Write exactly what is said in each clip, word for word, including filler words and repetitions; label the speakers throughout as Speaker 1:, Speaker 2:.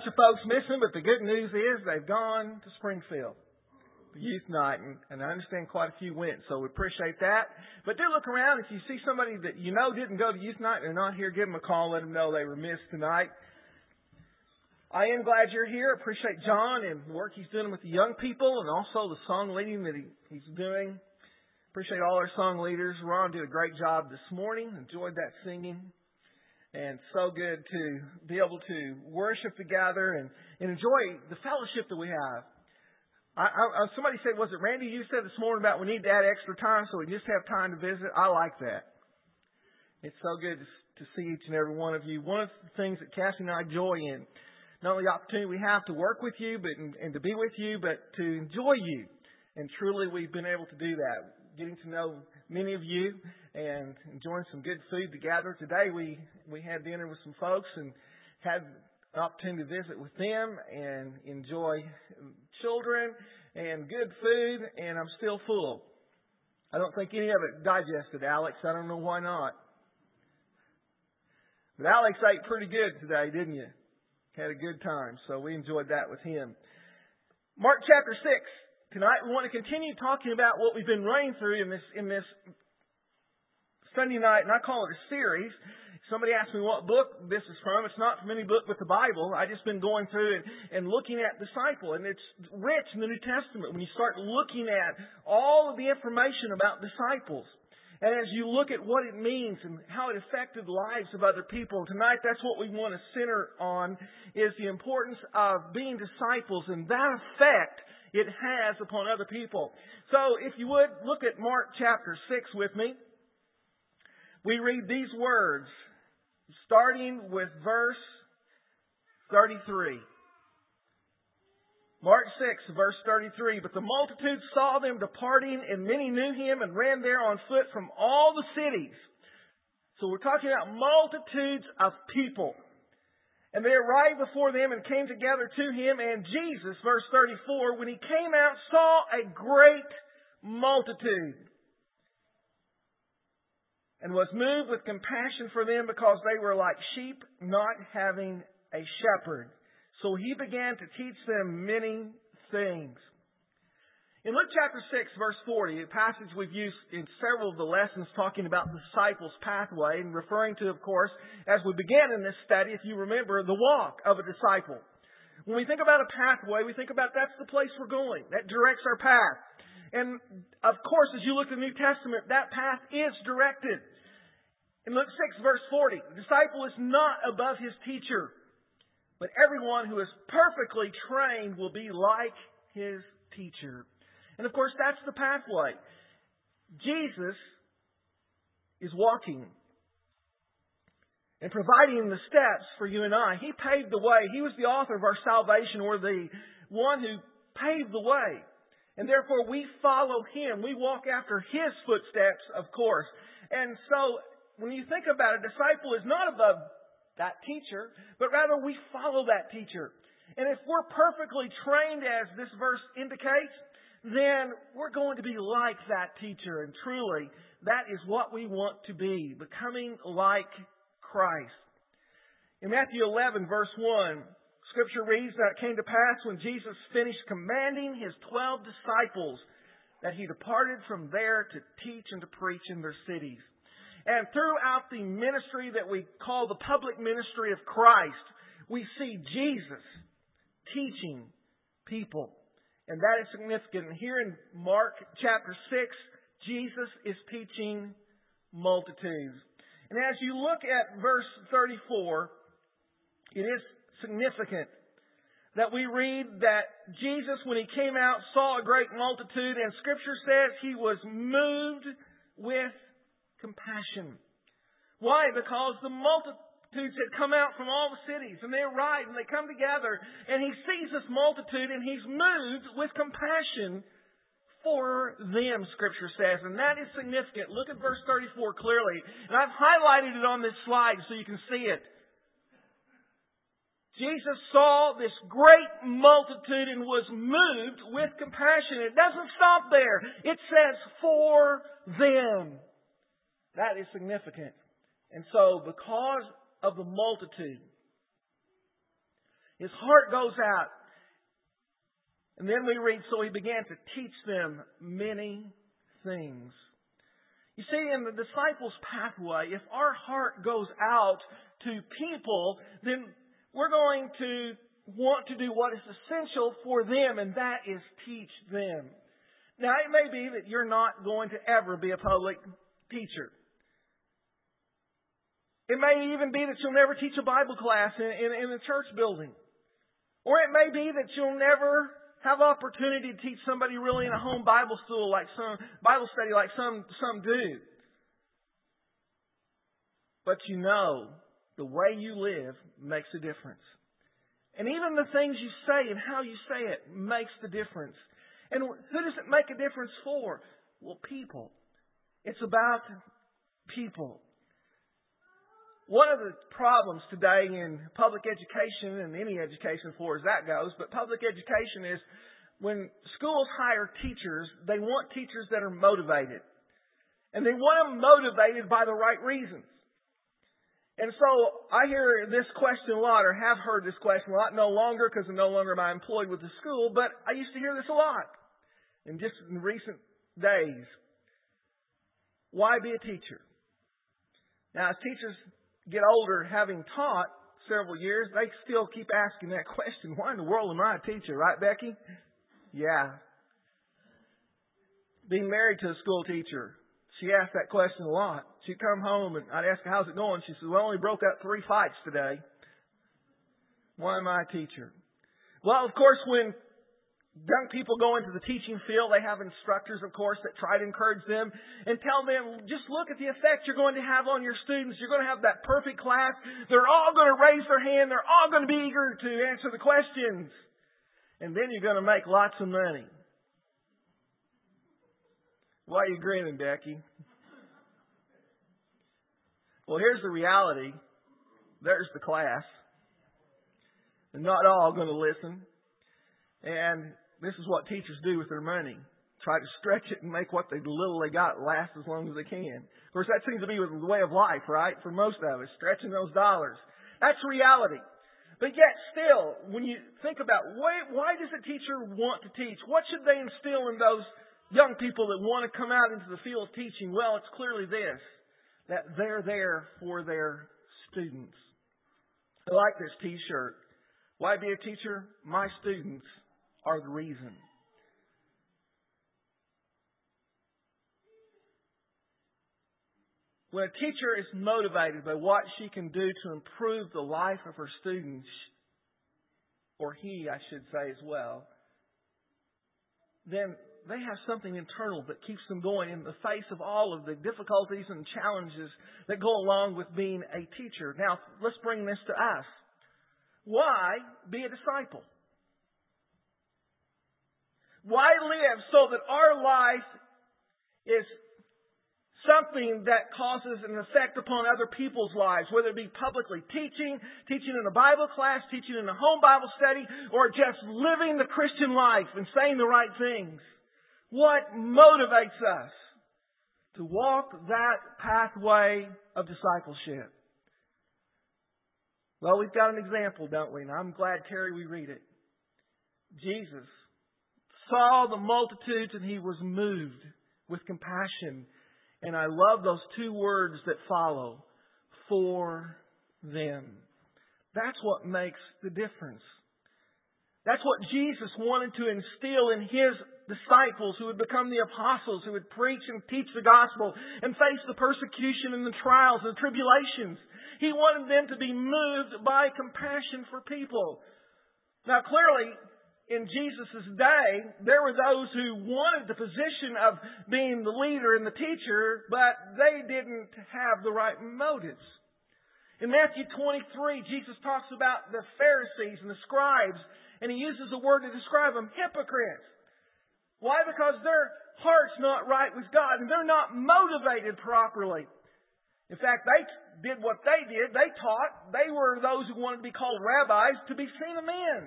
Speaker 1: Bunch of folks missing, but the good news is they've gone to Springfield, the youth night, and, and I understand quite a few went, so we appreciate that. But do look around. If you see somebody that you know didn't go to youth night and they're not here, give them a call, let them know they were missed tonight. I am glad you're here. Appreciate John and the work he's doing with the young people and also the song leading that he, he's doing. Appreciate all our song leaders. Ron did a great job this morning. Enjoyed that singing. And so good to be able to worship together and, and enjoy the fellowship that we have. I, I, somebody said, was it Randy, you said this morning about we need to add extra time so we just have time to visit? I like that. It's so good to, to see each and every one of you. One of the things that Cassie and I enjoy in, not only the opportunity we have to work with you but and, and to be with you, but to enjoy you. And truly we've been able to do that. Getting to know many of you and enjoying some good food together. Today we, we had dinner with some folks and had an opportunity to visit with them and enjoy children and good food, and I'm still full. I don't think any of it digested, Alex. I don't know why not. But Alex ate pretty good today, didn't you? Had a good time, so we enjoyed that with him. Mark chapter six. Tonight we want to continue talking about what we've been running through in this in this Sunday night, and I call it a series. Somebody asked me what book this is from. It's not from any book but the Bible. I've just been going through and, and looking at disciple, and it's rich in the New Testament when you start looking at all of the information about disciples. And as you look at what it means and how it affected the lives of other people, tonight that's what we want to center on, is the importance of being disciples and that effect it has upon other people. So if you would, look at Mark chapter six with me. We read these words, starting with verse thirty-three. Mark six, verse thirty-three. But the multitude saw them departing, and many knew him and ran there on foot from all the cities. So we're talking about multitudes of people. And they arrived before them and came together to him. And Jesus, verse thirty-four, when he came out, saw a great multitude and was moved with compassion for them because they were like sheep not having a shepherd. So he began to teach them many things. In Luke chapter six, verse forty, a passage we've used in several of the lessons talking about the disciples' pathway and referring to, of course, as we began in this study, if you remember, the walk of a disciple. When we think about a pathway, we think about that's the place we're going. That directs our path. And, of course, as you look at the New Testament, that path is directed. In Luke six, verse forty, the disciple is not above his teacher, but everyone who is perfectly trained will be like his teacher. And of course, that's the pathway. Jesus is walking and providing the steps for you and I. He paved the way. He was the author of our salvation, or the one who paved the way. And therefore, we follow him. We walk after his footsteps, of course. And so, when you think about it, a disciple is not above that teacher, but rather we follow that teacher. And if we're perfectly trained, as this verse indicates, then we're going to be like that teacher. And truly, that is what we want to be, becoming like Christ. In Matthew eleven, verse one, Scripture reads, "Now it came to pass when Jesus finished commanding his twelve disciples that he departed from there to teach and to preach in their cities." And throughout the ministry that we call the public ministry of Christ, we see Jesus teaching people. And that is significant. And here in Mark chapter six, Jesus is teaching multitudes. And as you look at verse thirty-four, it is significant that we read that Jesus, when he came out, saw a great multitude, and Scripture says he was moved with compassion. Why? Because the multitudes had come out from all the cities, and they arrive and they come together, and he sees this multitude and he's moved with compassion for them, Scripture says. And that is significant. Look at verse thirty-four clearly. And I've highlighted it on this slide so you can see it. Jesus saw this great multitude and was moved with compassion. It doesn't stop there. It says for them. That is significant. And so, because of the multitude, His heart goes out. And then we read, so He began to teach them many things. You see, in the disciples' pathway, if our heart goes out to people, then we're going to want to do what is essential for them, and that is teach them. Now, it may be that you're not going to ever be a public teacher. It may even be that you'll never teach a Bible class in, in, in a church building. Or it may be that you'll never have opportunity to teach somebody really in a home Bible school like some Bible study like some some do. But you know, the way you live makes a difference. And even the things you say and how you say it makes the difference. And who does it make a difference for? Well, people. It's about people. One of the problems today in public education, and any education as far as that goes, but public education is when schools hire teachers, they want teachers that are motivated. And they want them motivated by the right reasons. And so I hear this question a lot, or have heard this question a lot, no longer because I'm no longer am I employed with the school, but I used to hear this a lot in just in recent days. Why be a teacher? Now, as teachers get older, having taught several years, they still keep asking that question. Why in the world am I a teacher? Right, Becky? Yeah. Being married to a school teacher, she asked that question a lot. She'd come home and I'd ask her, how's it going? She said, well, I only broke up three fights today. Why am I a teacher? Well, of course, when young people go into the teaching field, they have instructors, of course, that try to encourage them and tell them, just look at the effect you're going to have on your students. You're going to have that perfect class. They're all going to raise their hand. They're all going to be eager to answer the questions. And then you're going to make lots of money. Why are you grinning, Becky? Well, here's the reality. There's the class. They're not all going to listen. And this is what teachers do with their money. Try to stretch it and make what they little they got last as long as they can. Of course, that seems to be the way of life, right? For most of us, stretching those dollars. That's reality. But yet still, when you think about why, why does a teacher want to teach? What should they instill in those young people that want to come out into the field of teaching? Well, it's clearly this, that they're there for their students. I like this t-shirt. Why be a teacher? My students are the reason. When a teacher is motivated by what she can do to improve the life of her students, or he, I should say as well, then they have something internal that keeps them going in the face of all of the difficulties and challenges that go along with being a teacher. Now, let's bring this to us. Why be a disciple? Why live so that our life is something that causes an effect upon other people's lives, whether it be publicly teaching, teaching in a Bible class, teaching in a home Bible study, or just living the Christian life and saying the right things? What motivates us to walk that pathway of discipleship? Well, we've got an example, don't we? And I'm glad, Terry, we read it. Jesus saw the multitudes and He was moved with compassion. And I love those two words that follow. For them. That's what makes the difference. That's what Jesus wanted to instill in His disciples who would become the apostles, who would preach and teach the gospel and face the persecution and the trials and tribulations. He wanted them to be moved by compassion for people. Now clearly, in Jesus' day, there were those who wanted the position of being the leader and the teacher, but they didn't have the right motives. In Matthew twenty-three, Jesus talks about the Pharisees and the scribes, and He uses a word to describe them, hypocrites. Why? Because their heart's not right with God, and they're not motivated properly. In fact, they did what they did. They taught. They were those who wanted to be called rabbis to be seen of men.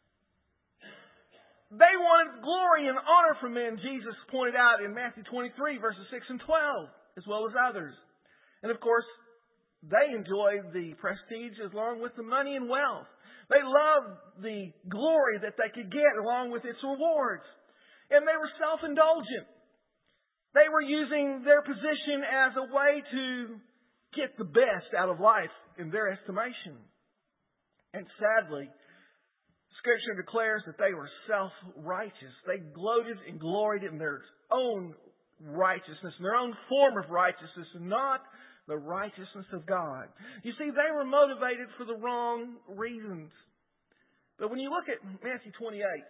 Speaker 1: They wanted glory and honor from men, Jesus pointed out in Matthew twenty-three, verses six and twelve, as well as others. And of course, they enjoyed the prestige along with the money and wealth. They loved the glory that they could get along with its rewards. And they were self-indulgent. They were using their position as a way to get the best out of life in their estimation. And sadly, Scripture declares that they were self-righteous. They gloated and gloried in their own righteousness, in their own form of righteousness, and not the righteousness of God. You see, they were motivated for the wrong reasons. But when you look at Matthew twenty-eight,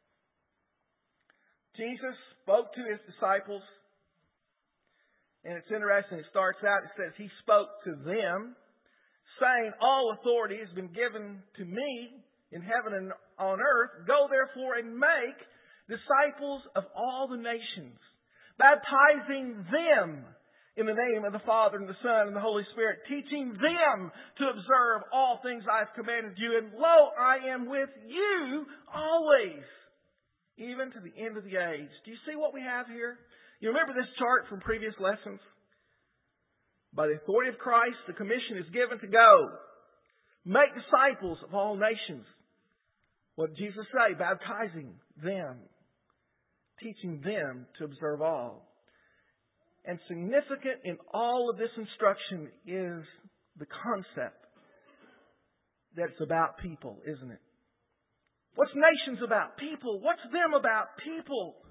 Speaker 1: Jesus spoke to His disciples. And it's interesting, it starts out, it says, He spoke to them, saying, all authority has been given to me in heaven and on earth. Go therefore and make disciples of all the nations, baptizing them in the name of the Father and the Son and the Holy Spirit, teaching them to observe all things I have commanded you. And lo, I am with you always, even to the end of the age. Do you see what we have here? You remember this chart from previous lessons? By the authority of Christ, the commission is given to go. Make disciples of all nations. What did Jesus say? Baptizing them. Teaching them to observe all. And significant in all of this instruction is the concept that it's about people, isn't it? What's nations about? People. What's them about? People.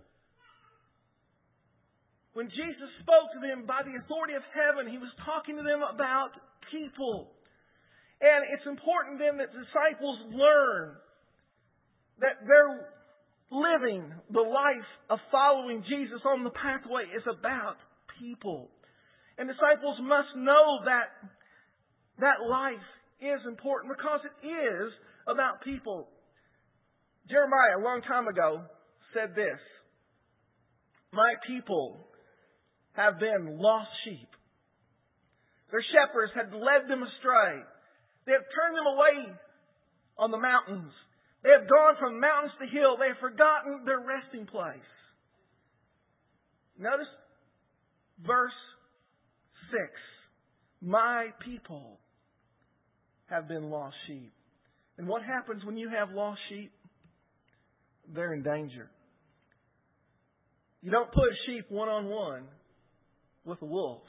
Speaker 1: When Jesus spoke to them by the authority of heaven, He was talking to them about people. And it's important then that disciples learn that their living the life of following Jesus on the pathway is about people. And disciples must know that that life is important because it is about people. Jeremiah, a long time ago, said this, my people have been lost sheep. Their shepherds had led them astray. They have turned them away on the mountains. They have gone from mountains to hill. They have forgotten their resting place. Notice verse six. My people have been lost sheep. And what happens when you have lost sheep? They're in danger. You don't put a sheep one-on-one with a wolf.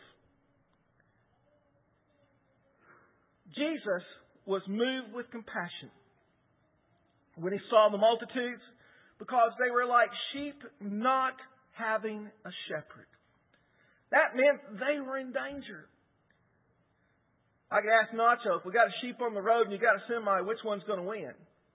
Speaker 1: Jesus was moved with compassion when He saw the multitudes because they were like sheep not having a shepherd. That meant they were in danger. I could ask Nacho, if we got a sheep on the road and you got a semi, which one's going to win?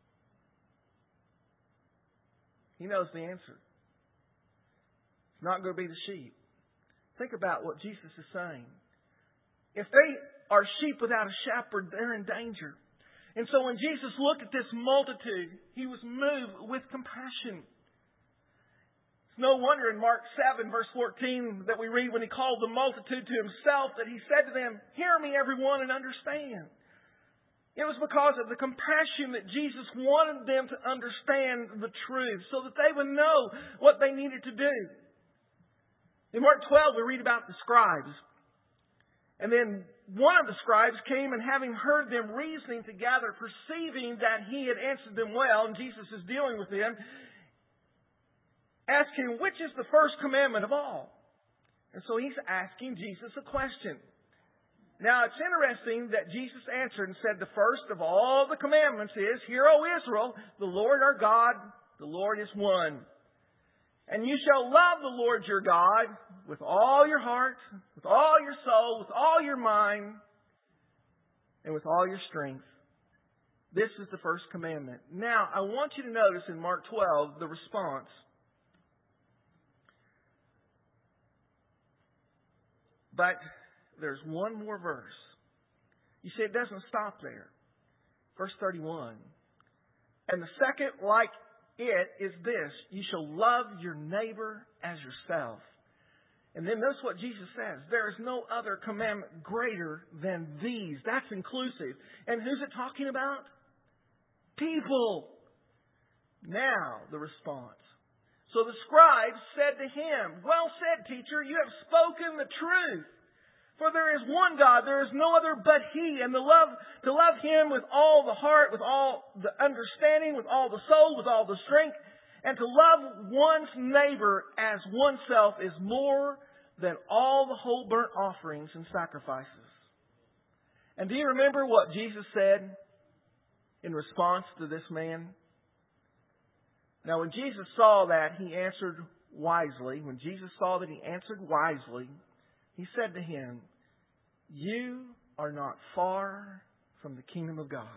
Speaker 1: He knows the answer. It's not going to be the sheep. Think about what Jesus is saying. If they are sheep without a shepherd, they're in danger. And so when Jesus looked at this multitude, He was moved with compassion. It's no wonder in Mark seven, verse fourteen, that we read when He called the multitude to Himself, that He said to them, hear me, everyone, and understand. It was because of the compassion that Jesus wanted them to understand the truth so that they would know what they needed to do. In Mark twelve, we read about the scribes. And then one of the scribes came and having heard them reasoning together, perceiving that he had answered them well, and Jesus is dealing with them, asked him, which is the first commandment of all? And so he's asking Jesus a question. Now, it's interesting that Jesus answered and said, the first of all the commandments is, hear, O Israel, the Lord our God, the Lord is one. And you shall love the Lord your God with all your heart, with all your soul, with all your mind, and with all your strength. This is the first commandment. Now, I want you to notice in Mark twelve the response. But there's one more verse. You see, it doesn't stop there. Verse thirty-one. And the second like it is this, you shall love your neighbor as yourself. And then notice what Jesus says. There is no other commandment greater than these. That's inclusive. And who's it talking about? People. Now, the response. So the scribes said to him, well said, teacher, you have spoken the truth. For there is one God, there is no other but He, and to love, to love Him with all the heart, with all the understanding, with all the soul, with all the strength, and to love one's neighbor as oneself is more than all the whole burnt offerings and sacrifices. And do you remember what Jesus said in response to this man? Now, when Jesus saw that, He answered wisely. When Jesus saw that He answered wisely, He said to him, "You are not far from the kingdom of God."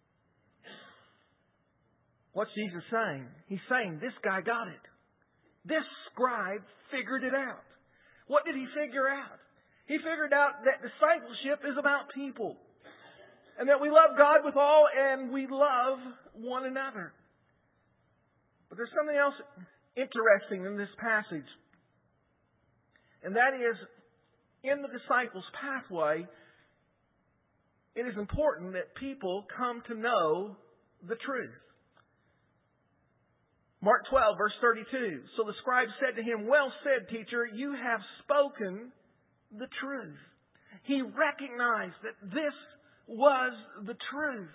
Speaker 1: What's Jesus saying? He's saying this guy got it. This scribe figured it out. What did he figure out? He figured out that discipleship is about people. And that we love God with all and we love one another. But there's something else interesting in this passage. And that is, in the disciples' pathway, it is important that people come to know the truth. Mark twelve, verse thirty-two. So the scribe said to him, "Well said, teacher, you have spoken the truth." He recognized that this was the truth.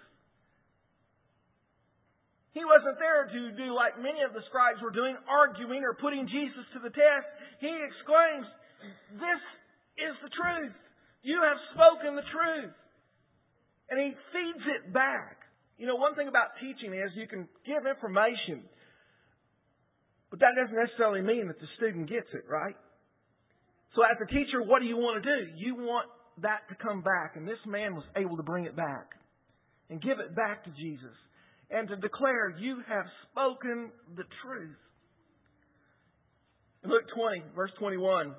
Speaker 1: He wasn't there to do like many of the scribes were doing, arguing or putting Jesus to the test. He exclaims, "This is the truth. You have spoken the truth." And he feeds it back. You know, one thing about teaching is you can give information, but that doesn't necessarily mean that the student gets it, right? So as a teacher, what do you want to do? You want that to come back. And this man was able to bring it back and give it back to Jesus and to declare, "You have spoken the truth." In Luke twenty, verse twenty-one,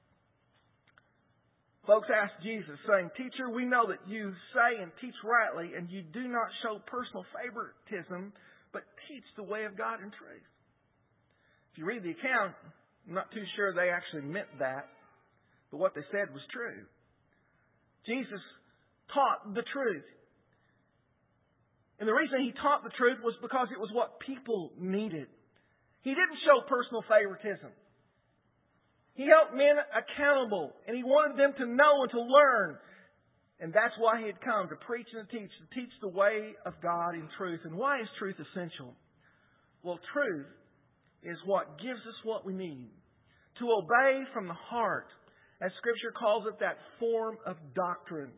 Speaker 1: folks asked Jesus, saying, "Teacher, we know that you say and teach rightly, and you do not show personal favoritism, but teach the way of God in truth." If you read the account, I'm not too sure they actually meant that, but what they said was true. Jesus taught the truth. And the reason He taught the truth was because it was what people needed. He didn't show personal favoritism. He held men accountable, and He wanted them to know and to learn. And that's why He had come, to preach and to teach, to teach the way of God in truth. And why is truth essential? Well, truth is what gives us what we need. To obey from the heart, as Scripture calls it, that form of doctrine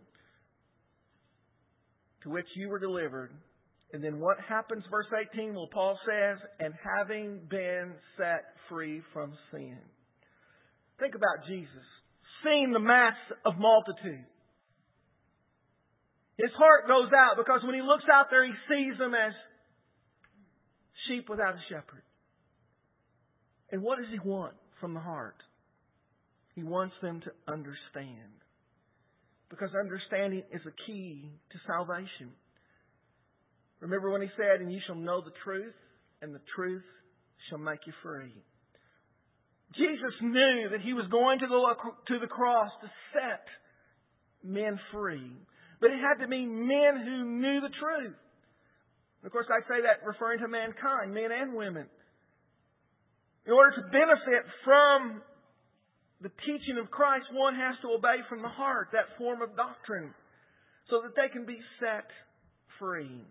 Speaker 1: to which you were delivered. And then what happens, verse eighteen, well, Paul says, "And having been set free from sin." Think about Jesus, seeing the mass of multitude. His heart goes out because when He looks out there, He sees them as sheep without a shepherd. And what does He want from the heart? He wants them to understand. Because understanding is a key to salvation. Remember when He said, "And you shall know the truth, and the truth shall make you free." Jesus knew that He was going to the, to the cross to set men free. But it had to be men who knew the truth. Of course, I say that referring to mankind, men and women. In order to benefit from the teaching of Christ, one has to obey from the heart, that form of doctrine, so that they can be set free.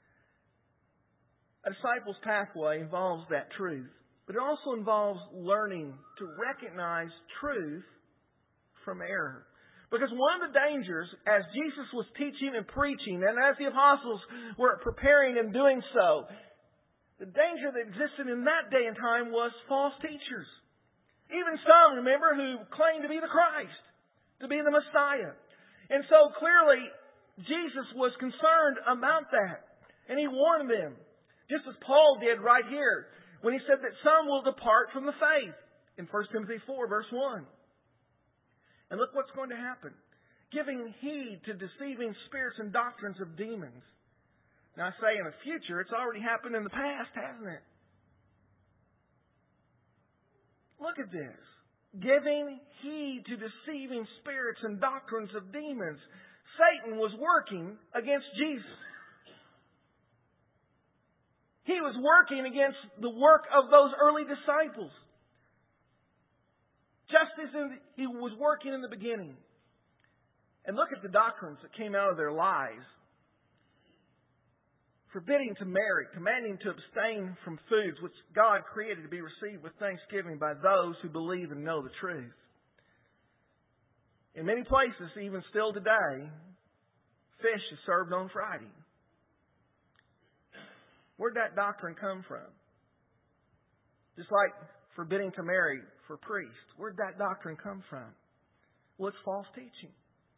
Speaker 1: A disciple's pathway involves that truth, but it also involves learning to recognize truth from error. Because one of the dangers, as Jesus was teaching and preaching, and as the apostles were preparing and doing so, the danger that existed in that day and time was false teachers. Even some, remember, who claimed to be the Christ, to be the Messiah. And so clearly, Jesus was concerned about that. And He warned them, just as Paul did right here, when he said that some will depart from the faith in First Timothy four, verse one. And look what's going to happen. Giving heed to deceiving spirits and doctrines of demons. Now I say in the future, it's already happened in the past, hasn't it? Look at this. Giving heed to deceiving spirits and doctrines of demons. Satan was working against Jesus. He was working against the work of those early disciples. Just as he was working in the beginning. And look at the doctrines that came out of their lies. Forbidding to marry, commanding to abstain from foods which God created to be received with thanksgiving by those who believe and know the truth. In many places, even still today, fish is served on Friday. Where'd that doctrine come from? Just like forbidding to marry for priests. Where'd that doctrine come from? Well, it's false teaching.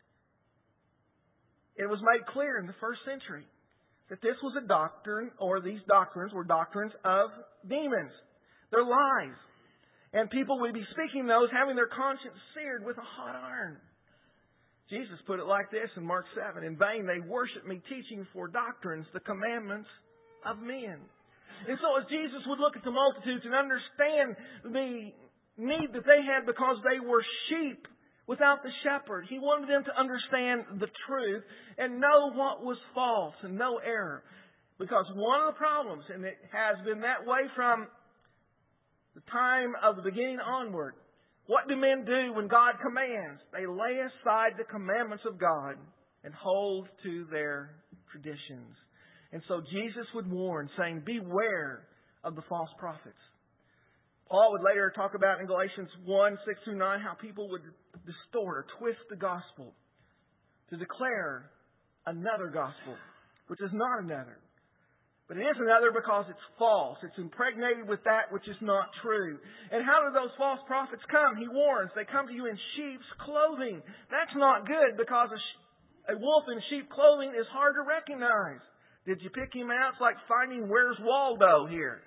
Speaker 1: It was made clear in the first century that this was a doctrine, or these doctrines were doctrines of demons. They're lies. And people would be speaking those, having their conscience seared with a hot iron. Jesus put it like this in Mark seven. In vain they worship me, teaching for doctrines the commandments of men. And so as Jesus would look at the multitudes and understand the need that they had because they were sheep without the shepherd, He wanted them to understand the truth and know what was false and no error. Because one of the problems, and it has been that way from the time of the beginning onward, what do men do when God commands? They lay aside the commandments of God and hold to their traditions. And so Jesus would warn, saying, beware of the false prophets. Paul would later talk about in Galatians one, six through nine, how people would distort or twist the gospel to declare another gospel, which is not another. But it is another because it's false. It's impregnated with that which is not true. And how do those false prophets come? He warns, they come to you in sheep's clothing. That's not good because a, sh- a wolf in sheep clothing is hard to recognize. Did you pick him out? It's like finding Where's Waldo here.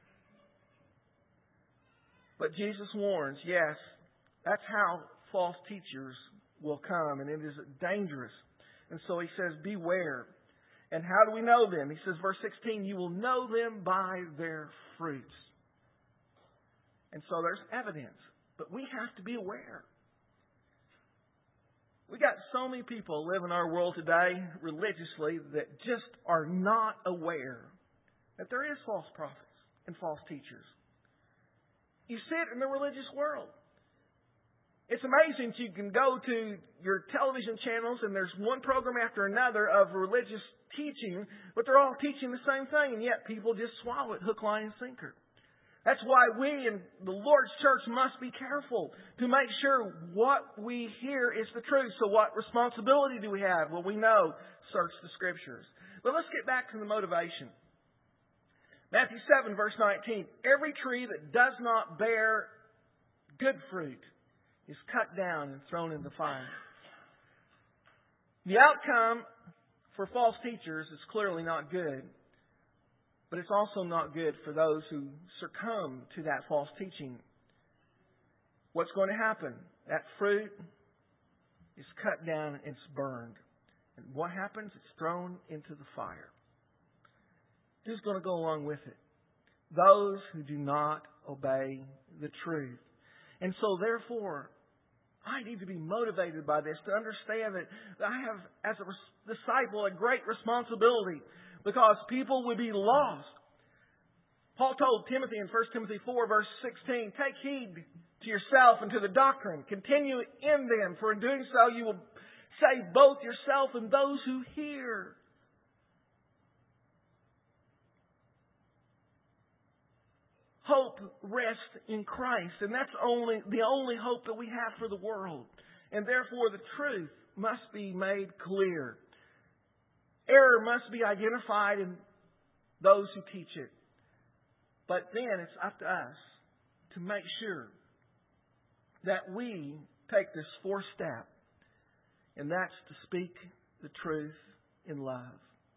Speaker 1: But Jesus warns, yes, that's how false teachers will come, and it is dangerous. And so He says, beware. And how do we know them? He says, verse sixteen, you will know them by their fruits. And so there's evidence, but we have to be aware. We got so many people live in our world today religiously that just are not aware that there is false prophets and false teachers. You see it in the religious world. It's amazing. You can go to your television channels and there's one program after another of religious teaching, but they're all teaching the same thing, and yet people just swallow it hook, line, and sinker. That's why we in the Lord's church must be careful to make sure what we hear is the truth. So what responsibility do we have? Well, we know, search the Scriptures. But let's get back to the motivation. Matthew seven, verse nineteen. Every tree that does not bear good fruit is cut down and thrown in the fire. The outcome for false teachers is clearly not good. But it's also not good for those who succumb to that false teaching. What's going to happen? That fruit is cut down and it's burned. And what happens? It's thrown into the fire. Who's going to go along with it? Those who do not obey the truth. And so therefore, I need to be motivated by this to understand that I have, as a disciple, a great responsibility because people would be lost. Paul told Timothy in First Timothy four, verse sixteen, take heed to yourself and to the doctrine. Continue in them, for in doing so you will save both yourself and those who hear. Hope rests in Christ, and that's only the only hope that we have for the world. And therefore the truth must be made clear. Error must be identified in those who teach it. But then it's up to us to make sure that we take this fourth step, and that's to speak the truth in love.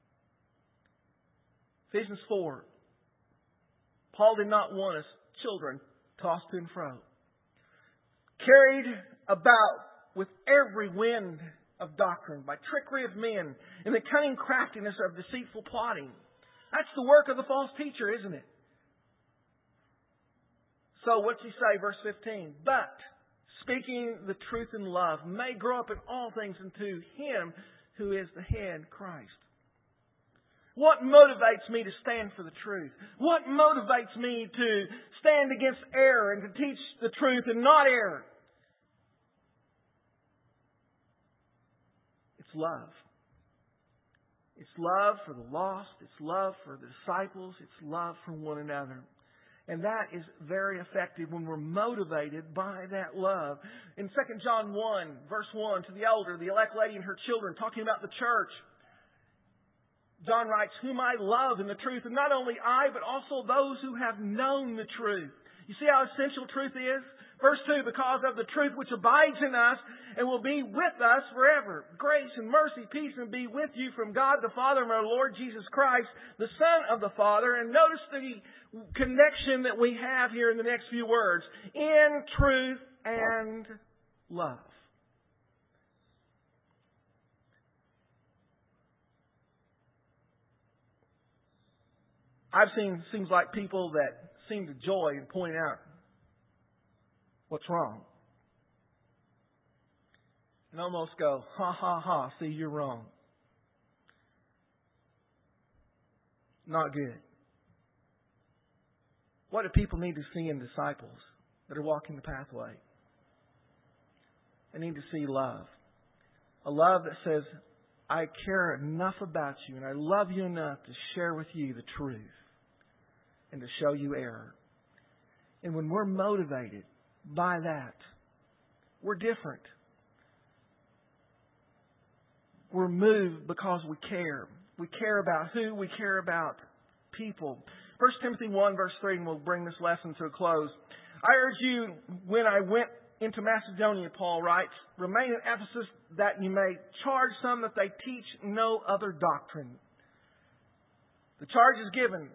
Speaker 1: Ephesians four. Paul did not want us children tossed to and fro, carried about with every wind of doctrine, by trickery of men, and the cunning craftiness of deceitful plotting. That's the work of the false teacher, isn't it? So what's he say, verse fifteen? But, speaking the truth in love, may grow up in all things into Him who is the head, Christ. What motivates me to stand for the truth? What motivates me to stand against error and to teach the truth and not error? love. It's love for the lost. It's love for the disciples. It's love for one another. And that is very effective when we're motivated by that love. In Second John one, verse one, to the elder, the elect lady and her children, talking about the church, John writes, whom I love in the truth, and not only I, but also those who have known the truth. You see how essential truth is? Verse two, because of the truth which abides in us and will be with us forever. Grace and mercy, peace, and be with you from God the Father and our Lord Jesus Christ, the Son of the Father. And notice the connection that we have here in the next few words. In truth and love. I've seen, seems like people that seem to joy in pointing out what's wrong. And almost go, ha ha ha, see, you're wrong. Not good. What do people need to see in disciples that are walking the pathway? They need to see love. A love that says, I care enough about you and I love you enough to share with you the truth and to show you error. And when we're motivated by that, we're different. We're moved because we care. We care about who? We care about people. First Timothy one, verse three, and we'll bring this lesson to a close. I urge you, when I went into Macedonia, Paul writes, remain in Ephesus that you may charge some that they teach no other doctrine. The charge is given.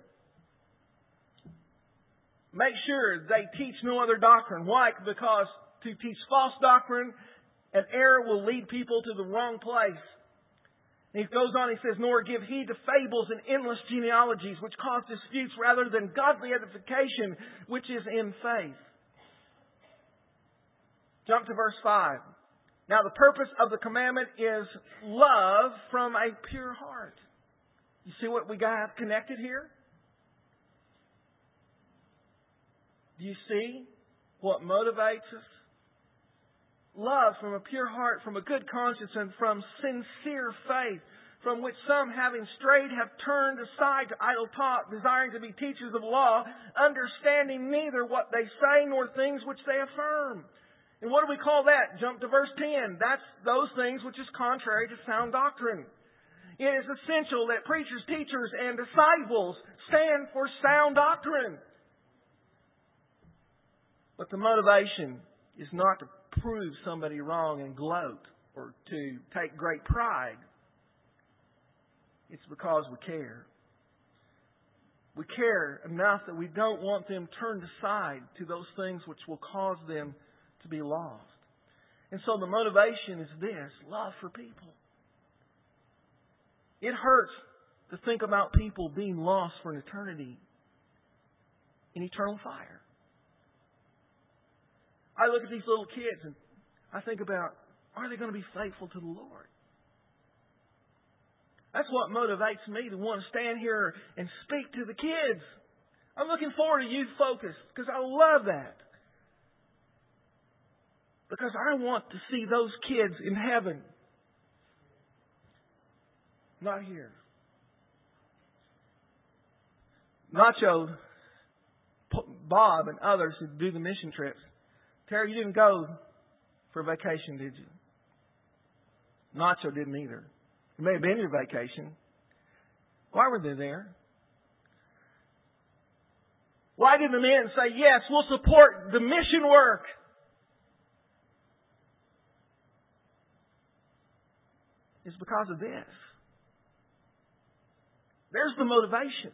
Speaker 1: Make sure they teach no other doctrine. Why? Because to teach false doctrine and error will lead people to the wrong place. And he goes on, he says, nor give heed to fables and endless genealogies, which cause disputes rather than godly edification, which is in faith. Jump to verse five. Now the purpose of the commandment is love from a pure heart. You see what we got connected here? Do you see what motivates us? Love from a pure heart, from a good conscience, and from sincere faith, from which some, having strayed, have turned aside to idle talk, desiring to be teachers of law, understanding neither what they say nor things which they affirm. And what do we call that? Jump to verse ten. That's those things which is contrary to sound doctrine. It is essential that preachers, teachers, and disciples stand for sound doctrine. But the motivation is not to prove somebody wrong and gloat or to take great pride. It's because we care. We care enough that we don't want them turned aside to those things which will cause them to be lost. And so the motivation is this, love for people. It hurts to think about people being lost for an eternity in eternal fire. I look at these little kids and I think about, are they going to be faithful to the Lord? That's what motivates me to want to stand here and speak to the kids. I'm looking forward to youth focus because I love that. Because I want to see those kids in heaven. Not here. Nacho, Bob, and others who do the mission trips. Terry, you didn't go for vacation, did you? Nacho didn't either. It may have been your vacation. Why were they there? Why did the men say, yes, we'll support the mission work? It's because of this. There's the motivation.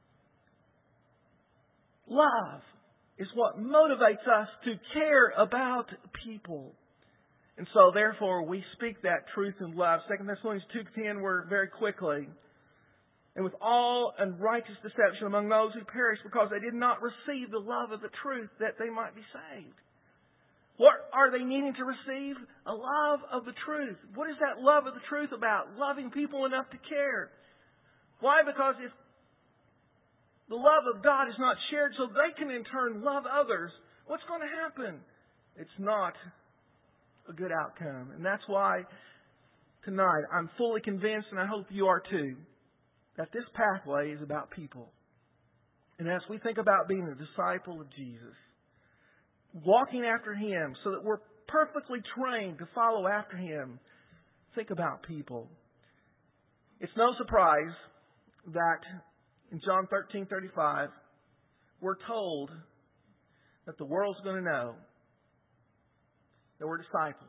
Speaker 1: Love is what motivates us to care about people. And so, therefore, we speak that truth and love. Second Thessalonians two ten, we're very quickly. And with all unrighteous deception among those who perish because they did not receive the love of the truth that they might be saved. What are they needing to receive? A love of the truth. What is that love of the truth about? Loving people enough to care. Why? Because if the love of God is not shared so they can in turn love others, what's going to happen? It's not a good outcome. And that's why tonight, I'm fully convinced, and I hope you are too, that this pathway is about people. And as we think about being a disciple of Jesus, walking after Him so that we're perfectly trained to follow after Him, think about people. It's no surprise that in John thirteen thirty-five, we're told that the world's going to know that we're disciples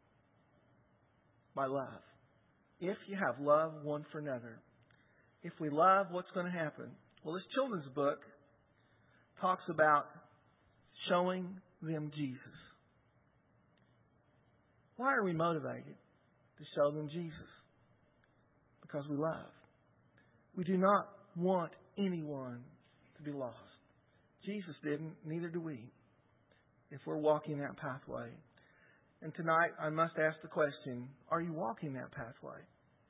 Speaker 1: by love. If you have love one for another. If we love, what's going to happen? Well, this children's book talks about showing them Jesus. Why are we motivated to show them Jesus? Because we love. We do not want anyone to be lost. Jesus didn't, neither do we, if we're walking that pathway. And tonight, I must ask the question, are you walking that pathway?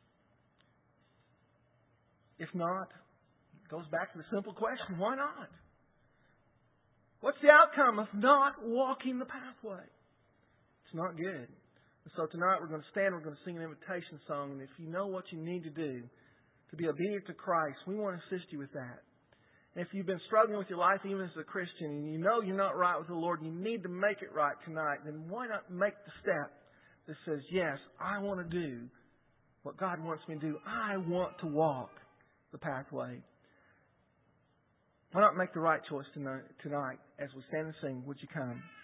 Speaker 1: If not, it goes back to the simple question, why not? What's the outcome of not walking the pathway? It's not good. And so tonight we're going to stand, we're going to sing an invitation song, and if you know what you need to do to be obedient to Christ, we want to assist you with that. And if you've been struggling with your life even as a Christian, and you know you're not right with the Lord, and you need to make it right tonight, then why not make the step that says, yes, I want to do what God wants me to do. I want to walk the pathway. Why not make the right choice tonight, tonight as we stand and sing? Would you come?